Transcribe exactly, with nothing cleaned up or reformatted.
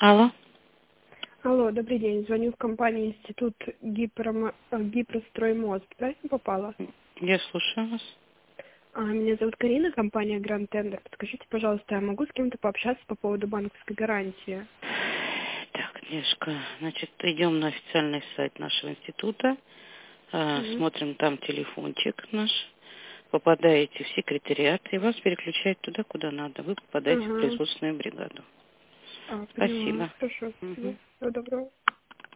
Алло. Алло, добрый день. Звоню в компанию Институт Гипромо- э, Гипростроймост. Правильно попала? Я слушаю вас. А, меня зовут Карина, компания Grand Tender. Подскажите, пожалуйста, я могу с кем-то пообщаться по поводу банковской гарантии? Так, Дешка, значит, идем на официальный сайт нашего института, э, Мгм. смотрим там телефончик наш, попадаете в секретариат, и вас переключают туда, куда надо. Вы попадаете в Ага. производственную бригаду. А, поняла. Спасибо. Хорошо, Мгм. спасибо. Всего доброго.